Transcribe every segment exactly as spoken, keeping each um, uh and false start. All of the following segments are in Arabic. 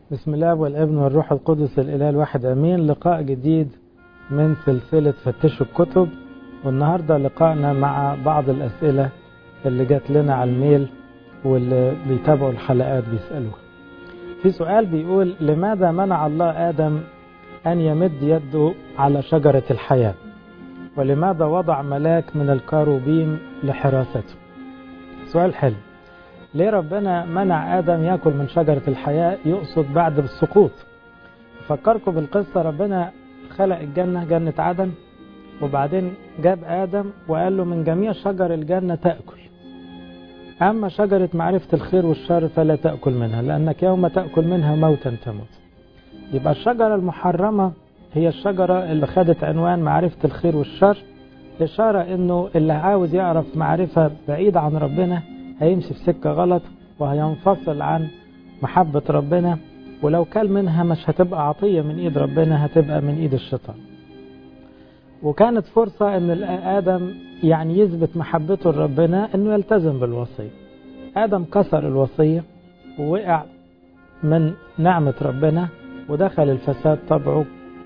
بسم الله والابن والروح القدس الإله الواحد أمين. لقاء جديد من سلسلة فتشوا الكتب، والنهاردة لقاءنا مع بعض الأسئلة اللي جات لنا على الميل واللي بيتابعوا الحلقات بيسألوها. في سؤال بيقول: لماذا منع الله آدم أن يمد يده على شجرة الحياة؟ ولماذا وضع ملاك من الكاروبيم لحراسته؟ سؤال حلو. ليه ربنا منع آدم يأكل من شجرة الحياة؟ يقصد بعد السقوط. فكركم بالقصة، ربنا خلق الجنة، جنة عدن، وبعدين جاب آدم وقال له من جميع شجر الجنة تأكل، أما شجرة معرفة الخير والشر فلا تأكل منها، لأنك يوم تأكل منها موتا تموت. يبقى الشجرة المحرمة هي الشجرة اللي خدت عنوان معرفة الخير والشر، إشارة إنه اللي عاوز يعرف معرفة بعيدة عن ربنا هيمشي في سكة غلط وهينفصل عن محبة ربنا، ولو كل منها مش هتبقى عطية من إيد ربنا، هتبقى من إيد الشيطان. وكانت فرصة إن آدم يعني يثبت محبته لربنا إنه يلتزم بالوصية. آدم كسر الوصية ووقع من نعمة ربنا ودخل الفساد طبعه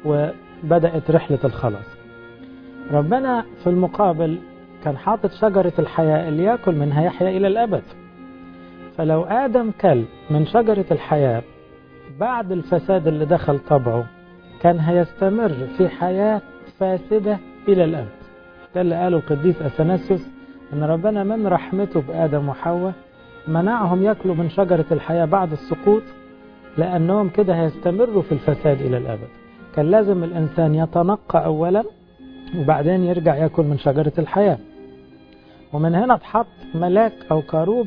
وبدأت رحلة الخلاص. ربنا في المقابل كان حاطط شجرة الحياة اللي يأكل منها يحيا إلى الأبد. فلو آدم كل من شجرة الحياة بعد الفساد اللي دخل طبعه كان هيستمر في حياة فاسدة إلى الأبد. ده اللي قاله القديس أثناسيوس، أن ربنا من رحمته بآدم وحواء منعهم يأكلوا من شجرة الحياة بعد السقوط، لأنهم كده هيستمروا في الفساد إلى الأبد. كان لازم الإنسان يتنقى أولا وبعدين يرجع يأكل من شجرة الحياة. ومن هنا اتحط ملاك أو كاروب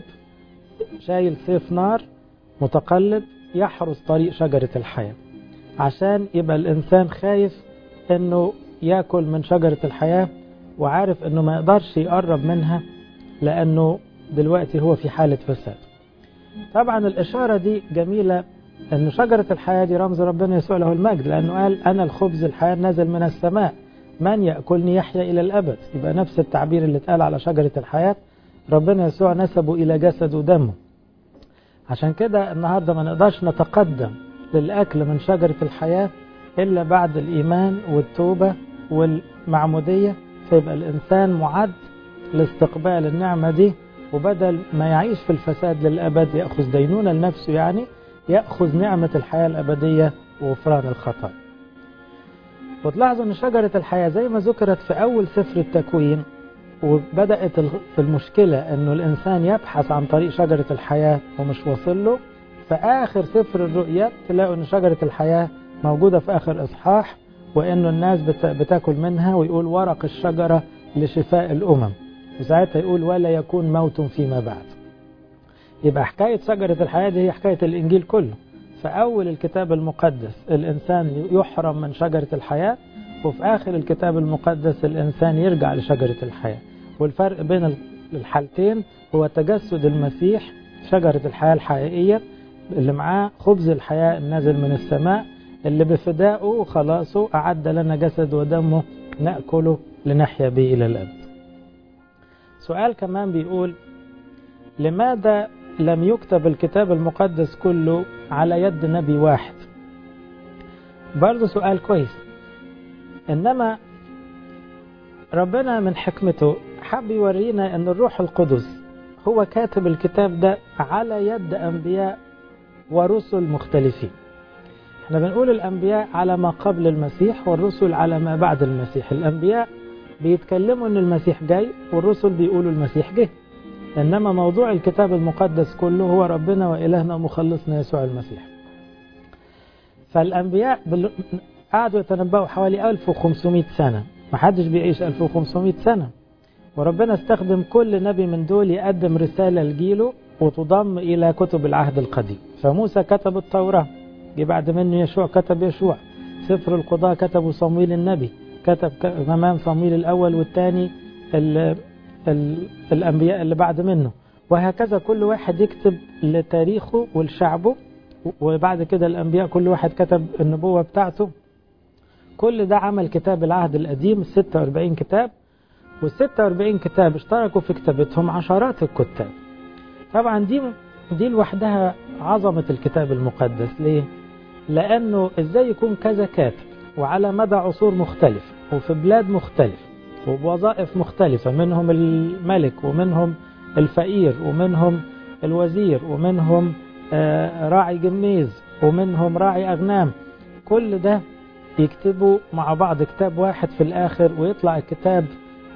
شايل سيف نار متقلب يحرس طريق شجرة الحياة، عشان يبقى الإنسان خايف أنه يأكل من شجرة الحياة وعارف أنه ما يقدرش يقرب منها لأنه دلوقتي هو في حالة فساد. طبعا الإشارة دي جميلة، أن شجرة الحياة دي رمز ربنا يسوع له المجد، لأنه قال أنا الخبز الحياة نازل من السماء، من يأكلني يحيا إلى الأبد. يبقى نفس التعبير اللي اتقال على شجرة الحياة ربنا يسوع نسبه إلى جسد ودمه. عشان كده النهاردة ما نقدرش نتقدم للأكل من شجرة الحياة إلا بعد الإيمان والتوبة والمعمودية، فيبقى الإنسان معد لاستقبال النعمة دي، وبدل ما يعيش في الفساد للأبد يأخذ دينونة لنفسه، يعني يأخذ نعمة الحياة الأبدية وغفران الخطأ. وتلاحظوا أن شجرة الحياة زي ما ذكرت في أول سفر التكوين، وبدأت المشكلة أنه الإنسان يبحث عن طريق شجرة الحياة ومش واصل له، فآخر سفر الرؤيا تلاقوا أن شجرة الحياة موجودة في آخر إصحاح، وأنه الناس بتاكل منها، ويقول ورق الشجرة لشفاء الأمم، وساعتها يقول ولا يكون موت فيما بعد. يبقى حكاية شجرة الحياة دي هي حكاية الإنجيل كله. فأول الكتاب المقدس الإنسان يحرم من شجرة الحياة، وفي آخر الكتاب المقدس الإنسان يرجع لشجرة الحياة. والفرق بين الحالتين هو تجسد المسيح، شجرة الحياة الحقيقية اللي معاه خبز الحياة النازل من السماء، اللي بفدائه وخلاصه أعد لنا جسد ودمه نأكله لنحيا به إلى الأبد. سؤال كمان بيقول: لماذا لم يكتب الكتاب المقدس كله على يد نبي واحد؟ برضو سؤال كويس. إنما ربنا من حكمته حب يورينا أن الروح القدس هو كاتب الكتاب ده على يد أنبياء ورسل مختلفين. احنا بنقول الأنبياء على ما قبل المسيح والرسل على ما بعد المسيح. الأنبياء بيتكلموا أن المسيح جاي، والرسل بيقولوا المسيح جه. إنما موضوع الكتاب المقدس كله هو ربنا وإلهنا ومخلصنا يسوع المسيح. فالأنبياء بل... قعدوا يتنبأوا حوالي ألف وخمسمائة سنة، محدش بيعيش ألف وخمسمائة سنة، وربنا استخدم كل نبي من دول يقدم رسالة لجيله وتضم إلى كتب العهد القديم. فموسى كتب التوراة، جه بعد منه يشوع كتب يشوع، سفر القضاء كتبه صمويل النبي، كتب كمان صمويل الأول والثاني ال... ال... الأنبياء اللي بعد منه، وهكذا كل واحد يكتب لتاريخه ولشعبه، وبعد كده الأنبياء كل واحد كتب النبوة بتاعته. كل ده عمل كتاب العهد القديم ستة وأربعين كتاب، والستة وأربعين كتاب اشتركوا في كتابتهم عشرات الكتاب. طبعا دي دي لوحدها عظمة الكتاب المقدس. ليه؟ لأنه إزاي يكون كذا كاتب وعلى مدى عصور مختلفة وفي بلاد مختلفة وبوظائف مختلفة، منهم الملك ومنهم الفقير ومنهم الوزير ومنهم راعي جميز ومنهم راعي أغنام، كل ده يكتبوا مع بعض كتاب واحد في الآخر ويطلع الكتاب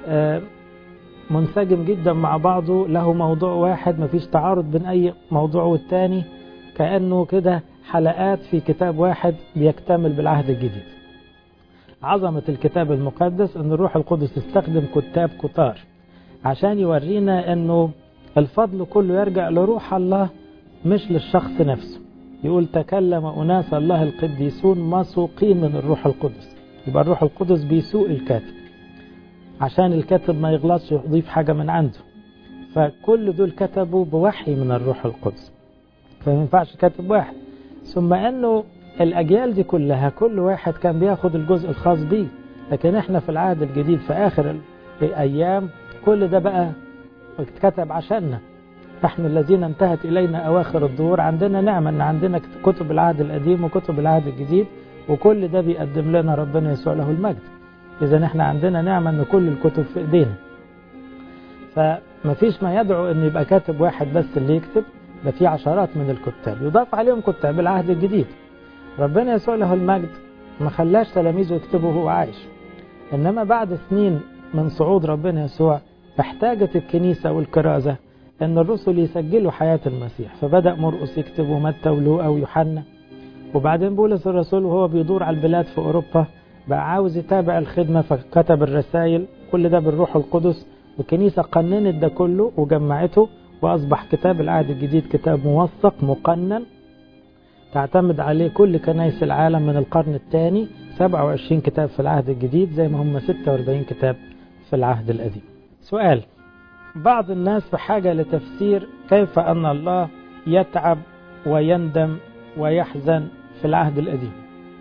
منسجم جدا مع بعضه، له موضوع واحد، مفيش تعارض بين أي موضوع والتاني، كأنه كده حلقات في كتاب واحد بيكتمل بالعهد الجديد. عظمة الكتاب المقدس أن الروح القدس استخدم كتاب كتار عشان يورينا أنه الفضل كله يرجع لروح الله مش للشخص نفسه. يقول تكلم أناس الله القديسون مسوقين من الروح القدس، يبقى الروح القدس بيسوق الكاتب عشان الكاتب ما يغلطش يضيف حاجة من عنده، فكل دول كتبوا بوحي من الروح القدس، فما ينفعش كاتب واحد. ثم أنه الأجيال دي كلها كل واحد كان بياخد الجزء الخاص بيه، لكن احنا في العهد الجديد في آخر الأيام كل ده بقى اتكتب عشاننا، نحن الذين انتهت إلينا أواخر الظهور. عندنا نعمة أن عندنا كتب العهد القديم وكتب العهد الجديد، وكل ده بيقدم لنا ربنا يسوع له المجد. إذا احنا عندنا نعمة أن كل الكتب في إيدينا، فمفيش ما يدعو أن يبقى كاتب واحد بس اللي يكتب، ده في عشرات من الكتاب يضاف عليهم كتاب العهد الجديد. ربنا يسوع له المجد ما خلاش تلاميذه يكتبوا وهو عايش، إنما بعد سنين من صعود ربنا يسوع احتاجت الكنيسة والكرازة أن الرسل يسجلوا حياة المسيح، فبدأ مرقس يكتب ومتى ولوقا ويوحنا، وبعدين بولس الرسول وهو بيدور على البلاد في أوروبا بقى عاوز يتابع الخدمة فكتب الرسائل، كل ده بالروح القدس، والكنيسة قننت ده كله وجمعته وأصبح كتاب العهد الجديد كتاب موثق مقنن تعتمد عليه كل كنائس العالم من القرن الثاني. سبعة وعشرين كتاب في العهد الجديد زي ما هم ستة وأربعين كتاب في العهد القديم. سؤال: بعض الناس بحاجة لتفسير كيف أن الله يتعب ويندم ويحزن في العهد القديم.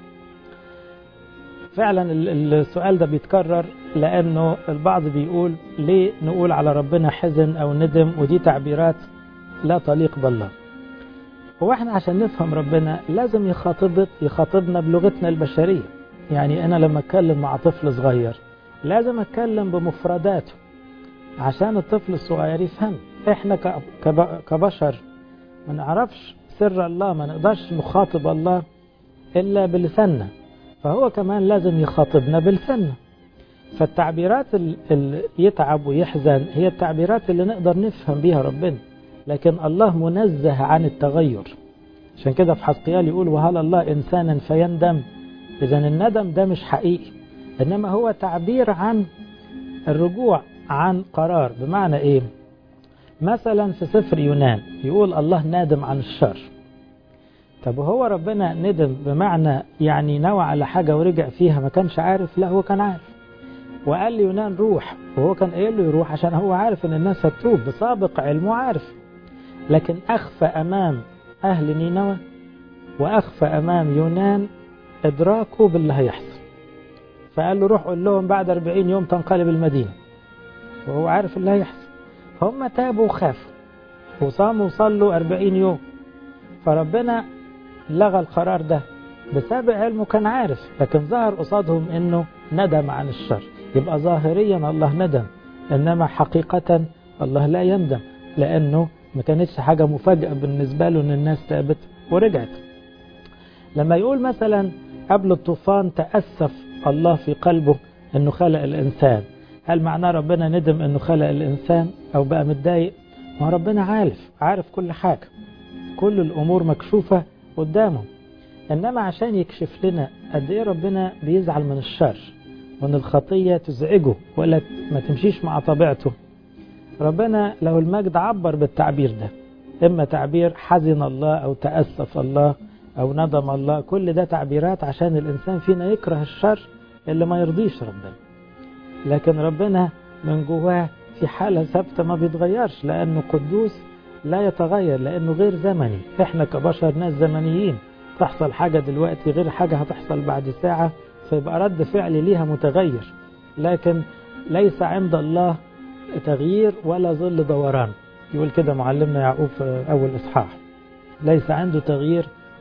فعلا السؤال ده بيتكرر، لأنه البعض بيقول ليه نقول على ربنا حزن أو ندم، ودي تعبيرات لا تليق بالله. هو احنا عشان نفهم ربنا لازم يخاطب يخاطبنا بلغتنا البشرية. يعني أنا لما أتكلم مع طفل صغير لازم أتكلم بمفرداته عشان الطفل الصغير يفهم. احنا كبشر ما نعرفش سر الله، ما نقدرش نخاطب الله إلا بلساننا، فهو كمان لازم يخاطبنا بلساننا. فالتعبيرات اللي يتعب ويحزن هي التعبيرات اللي نقدر نفهم بيها ربنا، لكن الله منزه عن التغير. عشان كده في حزقيال يقول وهل الله إنسانا فيندم. إذن الندم ده مش حقيقي، إنما هو تعبير عن الرجوع عن قرار. بمعنى إيه؟ مثلا في سفر يونان يقول الله نادم عن الشر. طب هو ربنا ندم بمعنى يعني نوى على حاجة ورجع فيها ما كانش عارف؟ لا، هو كان عارف وقال لي يونان روح، وهو كان قايل له يروح عشان هو عارف ان الناس هتتوب، بسابق علمه عارف. لكن أخفى أمام أهل نينوى وأخفى أمام يونان إدراكه باللي هيحصل، فقال له روح قول لهم بعد أربعين يوم تنقلب المدينة، وهو عارف اللي هيحصل. هم تابوا وخافوا وصاموا وصلوا أربعين يوم، فربنا لغى القرار ده بسابق علمه، كان عارف، لكن ظهر قصادهم انه ندم عن الشر. يبقى ظاهريا الله ندم، انما حقيقة الله لا يندم، لانه ما كانتش حاجة مفاجأة بالنسبة له ان الناس تابت ورجعت. لما يقول مثلا قبل الطوفان تأسف الله في قلبه انه خلق الانسان، هل معناه ربنا ندم انه خلق الانسان او بقى متضايق؟ ما ربنا عارف عارف كل حاجة، كل الامور مكشوفة قدامه، انما عشان يكشف لنا قد ايه ربنا بيزعل من الشر وان الخطية تزعجه ولا ما تمشيش مع طبيعته. ربنا له المجد عبر بالتعبير ده، اما تعبير حزن الله او تأسف الله او ندم الله، كل ده تعبيرات عشان الانسان فينا يكره الشر اللي ما يرضيش ربنا. لكن ربنا من جواه في حالة ثابتة ما بيتغيرش، لانه قدوس لا يتغير، لانه غير زمني. احنا كبشر ناس زمنيين، تحصل حاجة دلوقتي غير حاجة هتحصل بعد ساعة، فيبقى رد فعل ليها متغير. لكن ليس عند الله تغيير ولا ظل دوران، يقول كده معلمنا يعقوب في أول إصحاح، ليس عنده تغيير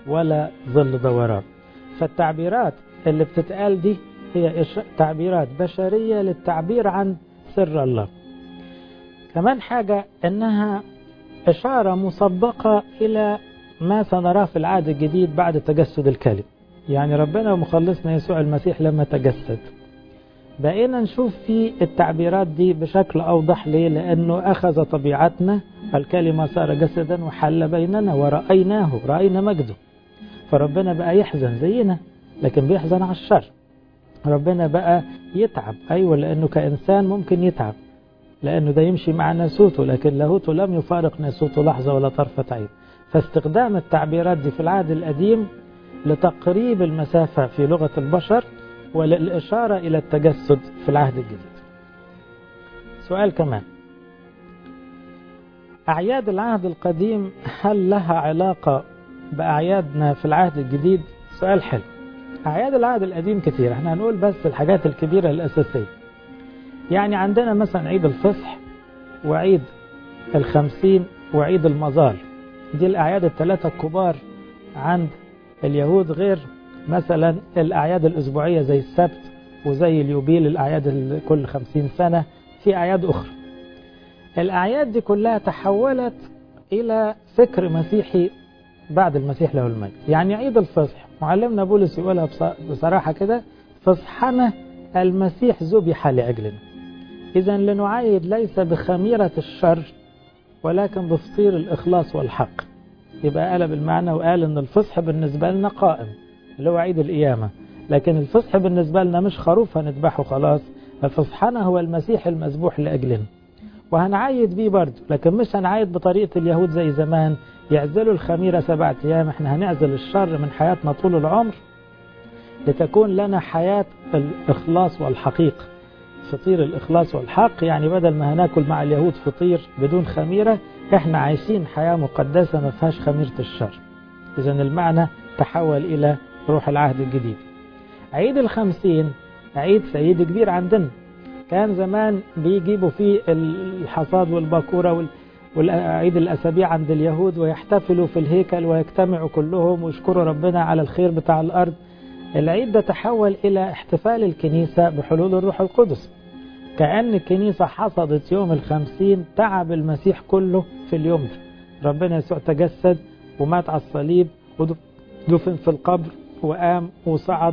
ولا ظل دوران. فالتعبيرات اللي بتتقال دي هي تعبيرات بشرية للتعبير عن سر الله. كمان حاجة انها اشارة مسبقة الى ما سنراه في العهد الجديد بعد تجسد الكلمة. يعني ربنا ومخلصنا يسوع المسيح لما تجسد بقينا نشوف في التعبيرات دي بشكل أوضح. ليه؟ لأنه أخذ طبيعتنا، الكلمة صار جسدا وحل بيننا ورأيناه، رأينا مجده. فربنا بقى يحزن زينا لكن بيحزن على الشر. ربنا بقى يتعب، أيوة، لأنه كإنسان ممكن يتعب لأنه ده يمشي مع ناسوته، لكن لاهوته لم يفارق ناسوته لحظة ولا طرفة عين. فاستخدام التعبيرات دي في العهد القديم لتقريب المسافة في لغة البشر وللإشارة إلى التجسد في العهد الجديد. سؤال كمان، أعياد العهد القديم هل لها علاقة بأعيادنا في العهد الجديد؟ سؤال حلو. أعياد العهد القديم كتير، احنا هنقول بس الحاجات الكبيرة الأساسية. يعني عندنا مثلا عيد الفصح وعيد الخمسين وعيد المظال، دي الأعياد الثلاثة الكبار عند اليهود، غير مثلا الأعياد الأسبوعية زي السبت وزي اليوبيل، الأعياد كل خمسين سنة، في أعياد أخرى. الأعياد دي كلها تحولت إلى فكر مسيحي بعد المسيح له المجد. يعني عيد الفصح معلمنا بولس يقولها بصراحة كده: فصحنا المسيح ذبح لأجلنا. إذا لنعايد ليس بخميرة الشر ولكن بفطير الإخلاص والحق. يبقى قلب المعنى وقال إن الفصح بالنسبة لنا قائم اللي هو عيد القيامة، لكن الفصح بالنسبة لنا مش خروف هنذبحه خلاص، فصحنا هو المسيح المذبوح لأجلنا، وهنعيد بيه برضه، لكن مش هنعيد بطريقة اليهود زي زمان يعزلوا الخميرة سبعة أيام. احنا هنعزل الشر من حياتنا طول العمر لتكون لنا حياة الإخلاص والحقيقة. فطير الإخلاص والحق، يعني بدل ما هناكل مع اليهود فطير بدون خميرة، احنا عايشين حياة مقدسة ما فيهاش خميرة الشر. إذا المعنى تحول إلى روح العهد الجديد. عيد الخمسين عيد سيد كبير عندنا، كان زمان بيجيبوا فيه الحصاد والباكورة والعيد الأسابيع عند اليهود ويحتفلوا في الهيكل ويجتمعوا كلهم ويشكروا ربنا على الخير بتاع الأرض. العيد ده تحول إلى احتفال الكنيسة بحلول الروح القدس، كأن الكنيسة حصدت يوم الخمسين تعب المسيح كله في اليوم ده. ربنا يسوع تجسد ومات على الصليب ودفن في القبر وقام وصعد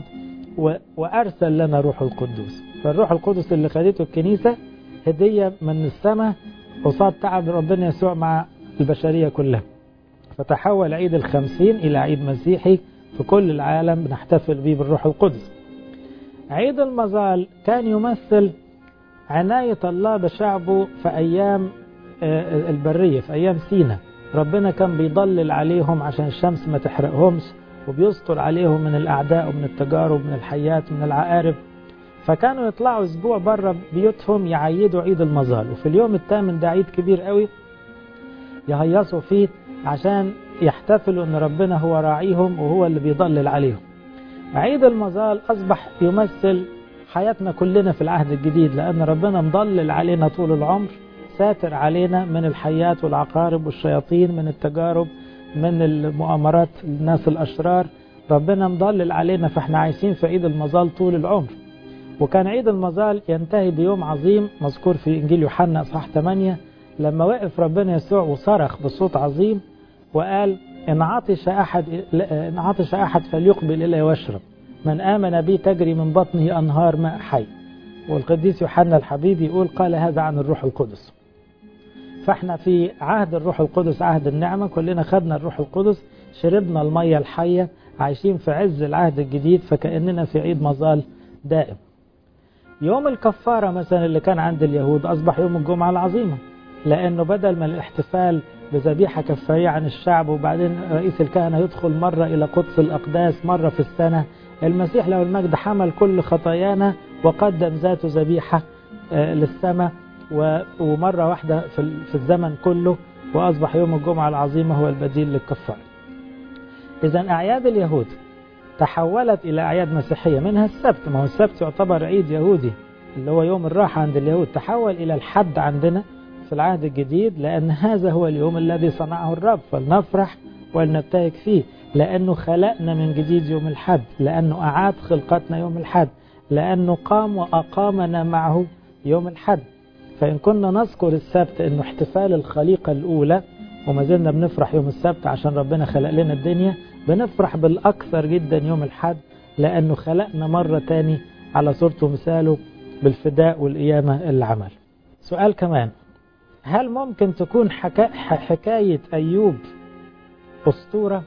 وأرسل لنا روح القدس. فالروح القدس اللي خدته الكنيسة هدية من السماء قصاد تعب ربنا يسوع مع البشرية كلها. فتحول عيد الخمسين إلى عيد مسيحي في كل العالم بنحتفل به بالروح القدس. عيد المظال كان يمثل عناية الله بشعبه في أيام البرية، في أيام سينا. ربنا كان بيضلل عليهم عشان الشمس ما تحرقهمش، وبيستر عليهم من الأعداء ومن التجارب ومن الحيات ومن العقارب. فكانوا يطلعوا أسبوع بره بيوتهم يعيدوا عيد المظال، وفي اليوم الثامن ده عيد كبير قوي يهيصوا فيه عشان يحتفلوا أن ربنا هو راعيهم وهو اللي بيضلل عليهم. عيد المظال أصبح يمثل حياتنا كلنا في العهد الجديد، لأن ربنا مضلل علينا طول العمر، ساتر علينا من الحيات والعقارب والشياطين، من التجارب، من المؤامرات الناس الأشرار. ربنا مضلل علينا، فاحنا عايشين في عيد المظال طول العمر. وكان عيد المظال ينتهي بيوم عظيم مذكور في إنجيل يوحنا اصحاح ثمانية، لما وقف ربنا يسوع وصرخ بصوت عظيم وقال: إن عطش أحد إن عطش أحد فليقبل إلي واشرب، من آمن بي تجري من بطنه أنهار ماء حي. والقديس يوحنا الحبيب يقول: قال هذا عن الروح القدس. فاحنا في عهد الروح القدس، عهد النعمة، كلنا خدنا الروح القدس، شربنا المية الحية، عايشين في عز العهد الجديد، فكأننا في عيد مظال دائم. يوم الكفارة مثلا اللي كان عند اليهود أصبح يوم الجمعة العظيمة، لأنه بدل ما الاحتفال بذبيحة كفارية عن الشعب وبعدين رئيس الكهنة يدخل مرة إلى قدس الأقداس مرة في السنة، المسيح له المجد حمل كل خطايانا وقدم ذاته ذبيحة للسماء ومرة واحدة في الزمن كله، وأصبح يوم الجمعة العظيمة هو البديل للكفارة. إذن أعياد اليهود تحولت إلى أعياد مسيحية، منها السبت. ما هو السبت يعتبر عيد يهودي اللي هو يوم الراحة عند اليهود، تحول إلى الحد عندنا في العهد الجديد، لأن هذا هو اليوم الذي صنعه الرب، فلنفرح ولنبتهج فيه. لأنه خلقنا من جديد يوم الحد، لأنه أعاد خلقتنا يوم الحد، لأنه قام وأقامنا معه يوم الحد. فإن كنا نذكر السبت أنه احتفال الخليقة الأولى، وما زلنا بنفرح يوم السبت عشان ربنا خلق لنا الدنيا، بنفرح بالأكثر جدا يوم الحد لأنه خلقنا مرة تاني على صورته ومثاله بالفداء والقيامة اللي عمل. سؤال كمان، هل ممكن تكون حكا... حكاية أيوب أسطورة؟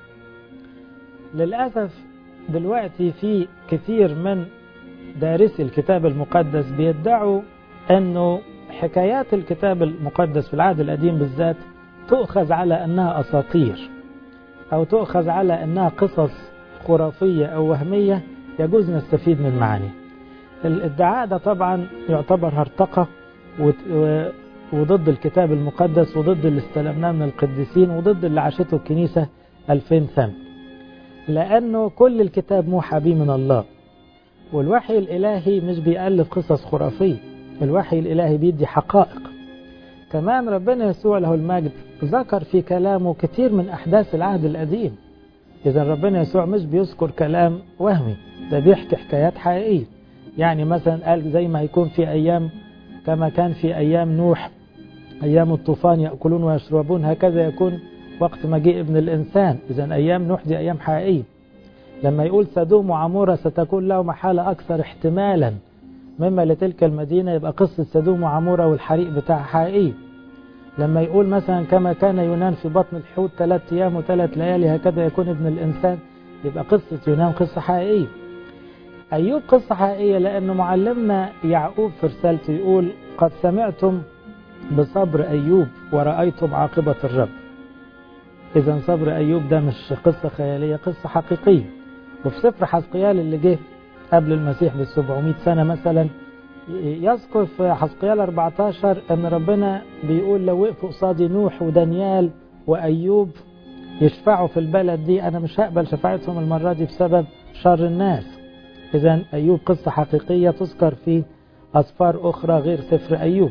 للأسف دلوقتي في كثير من دارسي الكتاب المقدس بيدعوا أنه حكايات الكتاب المقدس في العهد القديم بالذات تؤخذ على أنها أساطير، أو تؤخذ على أنها قصص خرافية أو وهمية يجوز نستفيد من معاني. الادعاء ده طبعا يعتبر هرطقة وضد الكتاب المقدس وضد اللي استلمناه من القديسين وضد اللي عاشته الكنيسة ألفين سنة، لأنه كل الكتاب موحى به من الله، والوحي الإلهي مش بيألف قصص خرافية، الوحي الإلهي بيدي حقائق. كمان ربنا يسوع له المجد ذكر في كلامه كتير من أحداث العهد القديم. إذا ربنا يسوع مش بيذكر كلام وهمي، ده بيحكي حكايات حقيقية. يعني مثلا قال زي ما يكون في أيام كما كان في أيام نوح أيام الطوفان يأكلون ويشربون، هكذا يكون وقت مجيء ابن الإنسان. إذا أيام نوح دي أيام حقيقية. لما يقول سدوم وعمورة ستكون له محالة أكثر احتمالا مما لتلك المدينة، يبقى قصة سدوم وعمورة والحريق بتاعها حقيقي. لما يقول مثلا كما كان يونان في بطن الحوت ثلاث أيام وثلاث ليالي هكذا يكون ابن الإنسان، يبقى قصة يونان قصة حقيقية. أيوب قصة حقيقية لأنه معلمنا يعقوب في رسالته يقول قد سمعتم بصبر أيوب ورأيتم عاقبة الرب. إذا صبر أيوب ده مش قصة خيالية، قصة حقيقية. وفي سفر حزقيال اللي جه قبل المسيح بالسبعمائة سنة مثلا يذكر في حزقيال أربعة عشر أن ربنا بيقول لو وقفوا قصادي نوح ودانيال وأيوب يشفعوا في البلد دي أنا مش هقبل شفاعتهم المرة دي بسبب شر الناس. إذن أيوب قصة حقيقية تذكر في أسفار أخرى غير سفر أيوب.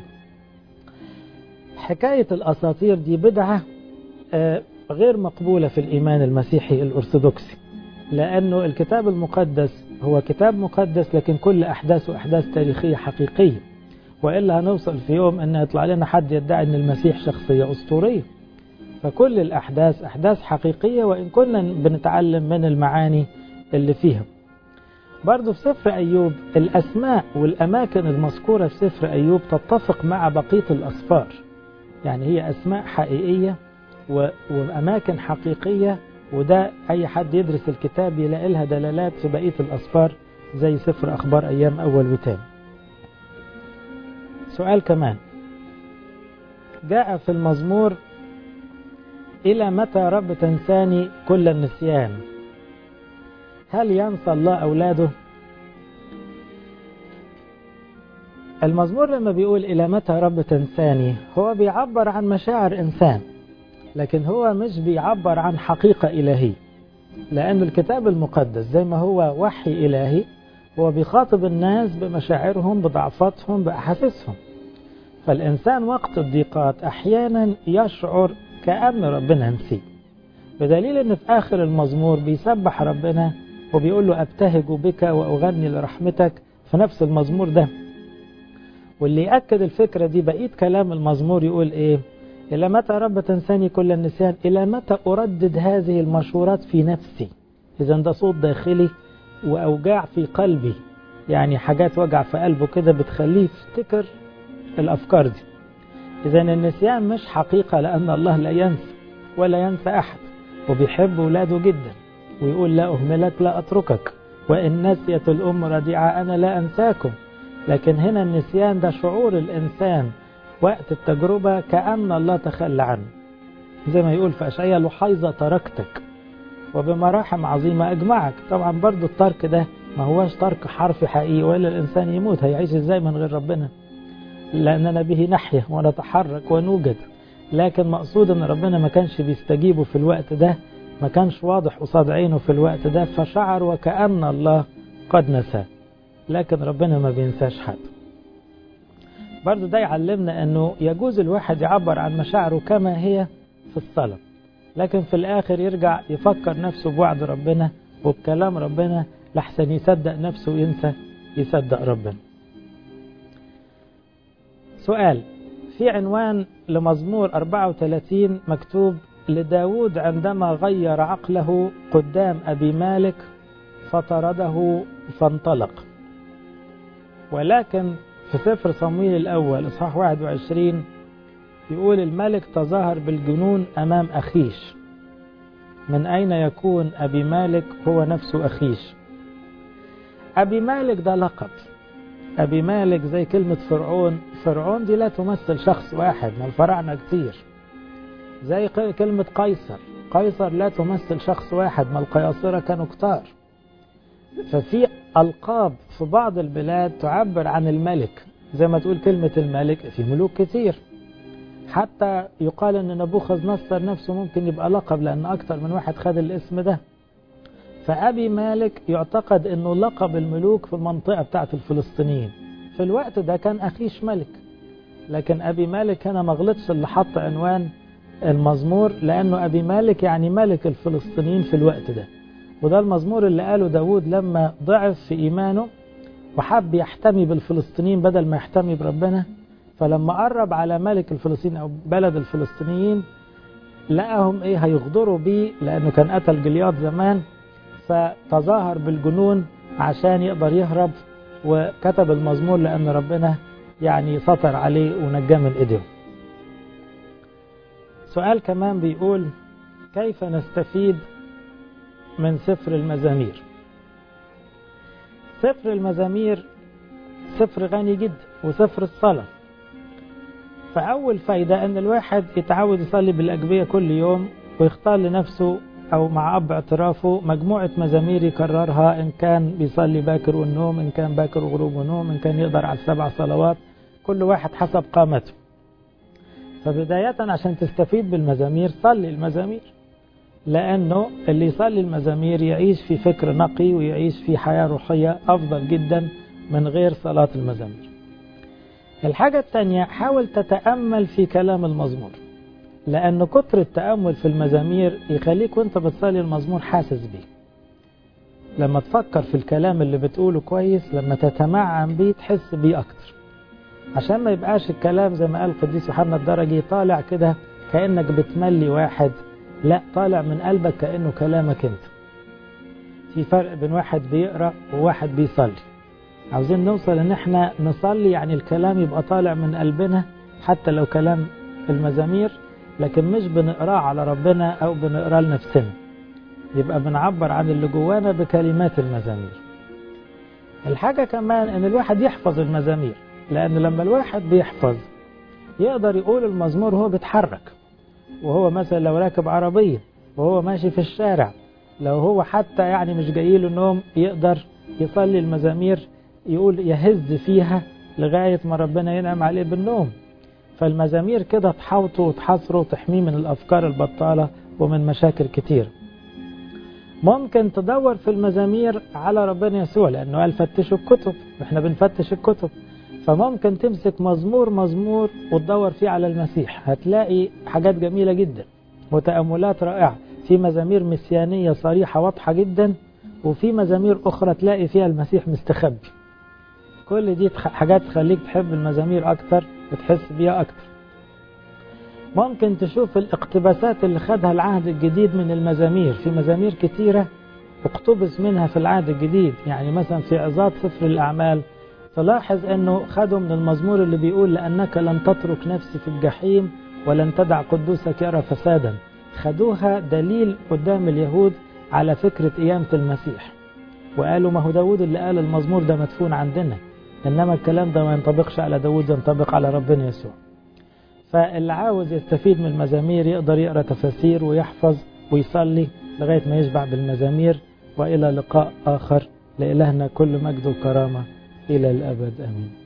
حكاية الأساطير دي بدعة غير مقبولة في الإيمان المسيحي الأرثوذكسي، لأنه الكتاب المقدس هو كتاب مقدس لكن كل أحداثه أحداث تاريخية حقيقية، وإلا هنوصل في يوم أن يطلع لنا حد يدعي أن المسيح شخصية أسطورية. فكل الأحداث أحداث حقيقية وإن كنا بنتعلم من المعاني اللي فيها. برضو في سفر أيوب الأسماء والأماكن المذكورة في سفر أيوب تتفق مع بقية الأسفار، يعني هي أسماء حقيقية وأماكن حقيقية، وده أي حد يدرس الكتاب يلاقي لها دلالات في بقية الأسفار زي سفر أخبار أيام أول وتاني. سؤال كمان، جاء في المزمور إلى متى رب تنساني كل النسيان، هل ينسى الله أولاده؟ المزمور لما بيقول إلى متى رب تنساني هو بيعبر عن مشاعر إنسان، لكن هو مش بيعبر عن حقيقة إلهية، لأن الكتاب المقدس زي ما هو وحي إلهي هو بيخاطب الناس بمشاعرهم بضعفاتهم بأحاسيسهم. فالإنسان وقت الضيقات أحيانا يشعر كأن ربنا نسيه، بدليل أن في آخر المزمور بيسبح ربنا وبيقول له أبتهج بك وأغني لرحمتك في نفس المزمور ده. واللي يأكد الفكرة دي بقية كلام المزمور يقول إيه؟ إلى متى رب تنساني كل النسيان، إلى متى أردد هذه المشورات في نفسي. إذا ده صوت داخلي وأوجاع في قلبي، يعني حاجات وجع في قلبه كده بتخليه يفتكر الأفكار دي. إذا النسيان مش حقيقة، لأن الله لا ينسى ولا ينسى أحد، وبيحب ولاده جدا ويقول لا أهملك لا أتركك، وإن نسيت الأم رضيعة أنا لا أنساكم. لكن هنا النسيان ده شعور الإنسان وقت التجربة كأن الله تخلى عنه، زي ما يقول في أشعياء لحيظة تركتك وبمراحم عظيمة أجمعك. طبعا برضو الترك ده ما هوش ترك حرفي حقيقي، وإلا الإنسان يموت، هيعيش إزاي من غير ربنا؟ لأننا به نحيا ونتحرك ونوجد. لكن مقصود أن ربنا ما كانش بيستجيبه في الوقت ده، ما كانش واضح قصاد عينه في الوقت ده، فشعر وكأن الله قد نساه. لكن ربنا ما بينساش حد. برضو ده يعلمنا أنه يجوز الواحد يعبر عن مشاعره كما هي في الصلاة. لكن في الآخر يرجع يفكر نفسه بوعد ربنا وبكلام ربنا لحسن يصدق نفسه وينسى يصدق ربنا. سؤال في عنوان لمزمور أربعة وثلاثين مكتوب لداود عندما غير عقله قدام أبي مالك فطرده فانطلق. ولكن في سفر صمويل الأول إصحاح واحد وعشرين يقول الملك تظاهر بالجنون أمام أخيش. من أين يكون أبي مالك هو نفسه أخيش؟ أبي مالك ده لقب. أبي مالك زي كلمة فرعون. فرعون دي لا تمثل شخص واحد، ما الفراعنة كتير. زي كلمة قيصر. قيصر لا تمثل شخص واحد، ما القياصرة كانوا كتار. ففي ألقاب في بعض البلاد تعبر عن الملك، زي ما تقول كلمة الملك في ملوك كتير. حتى يقال أن نبوخذ نصر نفسه ممكن يبقى لقب، لأن أكتر من واحد خد الاسم ده. فأبي مالك يعتقد أنه لقب الملوك في المنطقة بتاعت الفلسطينيين. في الوقت ده كان أخيش ملك، لكن أبي مالك هنا ما غلطش اللي حط عنوان المزمور، لأنه أبي مالك يعني ملك الفلسطينيين في الوقت ده. وده المزمور اللي قاله داود لما ضعف في إيمانه وحب يحتمي بالفلسطينيين بدل ما يحتمي بربنا. فلما قرب على ملك الفلسطينيين أو بلد الفلسطينيين لقاهم إيه هيغدروا بيه، لأنه كان قتل جلياد زمان، فتظاهر بالجنون عشان يقدر يهرب، وكتب المزمور لأن ربنا يعني سطر عليه ونجاه من إيديهم. سؤال كمان بيقول كيف نستفيد من سفر المزامير؟ سفر المزامير سفر غني جدا وسفر الصلاة. فأول فايدة أن الواحد يتعود يصلي بالأجبية كل يوم، ويختار لنفسه أو مع أب اعترافه مجموعة مزامير يكررها، إن كان بيصلي باكر والنوم، إن كان باكر وغروب ونوم، إن كان يقدر على السبع صلوات، كل واحد حسب قامته. فبداية عشان تستفيد بالمزامير صلي المزامير، لأنه اللي يصلي المزامير يعيش في فكر نقي ويعيش في حياة روحية أفضل جدا من غير صلاة المزامير. الحاجة الثانية حاول تتأمل في كلام المزمور، لأن كتر التأمل في المزامير يخليك وانت بتصلي المزمور حاسس بيه. لما تفكر في الكلام اللي بتقوله كويس، لما تتمعن بيه تحس بيه أكتر، عشان ما يبقاش الكلام زي ما قال القديس يوحنا الدرجي طالع كده كأنك بتملي واحد، لا، طالع من قلبك كأنه كلامك انت. في فرق بين واحد بيقرأ وواحد بيصلي. عاوزين نوصل ان احنا نصلي يعني الكلام يبقى طالع من قلبنا، حتى لو كلام المزامير، لكن مش بنقراه على ربنا او بنقراه لنفسنا، يبقى بنعبر عن اللي جوانا بكلمات المزامير. الحاجة كمان ان الواحد يحفظ المزامير، لان لما الواحد بيحفظ يقدر يقول المزمور وهو بيتحرك، وهو مثلا لو راكب عربية، وهو ماشي في الشارع، لو هو حتى يعني مش جايله نوم يقدر يصلي المزامير، يقول يهز فيها لغاية ما ربنا ينعم عليه بالنوم. فالمزامير كده تحوطه وتحصره وتحميه من الأفكار البطالة ومن مشاكل كتير. ممكن تدور في المزامير على ربنا يسوع، لأنه قال فتشوا الكتب، احنا بنفتش الكتب. فممكن تمسك مزمور مزمور وتدور فيه على المسيح، هتلاقي حاجات جميلة جدا وتأملات رائعة. في مزامير مسيانية صريحة واضحة جدا، وفي مزامير أخرى تلاقي فيها المسيح مستخبي. كل دي حاجات تخليك تحب المزامير أكتر وتحس بيها أكتر. ممكن تشوف الاقتباسات اللي خدها العهد الجديد من المزامير. في مزامير كتيرة اقتبس منها في العهد الجديد، يعني مثلا في عظات سفر الأعمال تلاحظ أنه خدوا من المزمور اللي بيقول لأنك لن تترك نفسي في الجحيم ولن تدع قدوسك يرى فسادا. خدوها دليل قدام اليهود على فكرة قيامة المسيح، وقالوا ما هو داود اللي قال المزمور ده مدفون عندنا، إنما الكلام ده ما ينطبقش على داود، ينطبق على ربنا يسوع. فاللي عاوز يستفيد من المزامير يقدر يقرأ تفاسير ويحفظ ويصلي لغاية ما يشبع بالمزامير. وإلى لقاء آخر، لإلهنا كل مجد وكرامة إلى الأبد، آمين.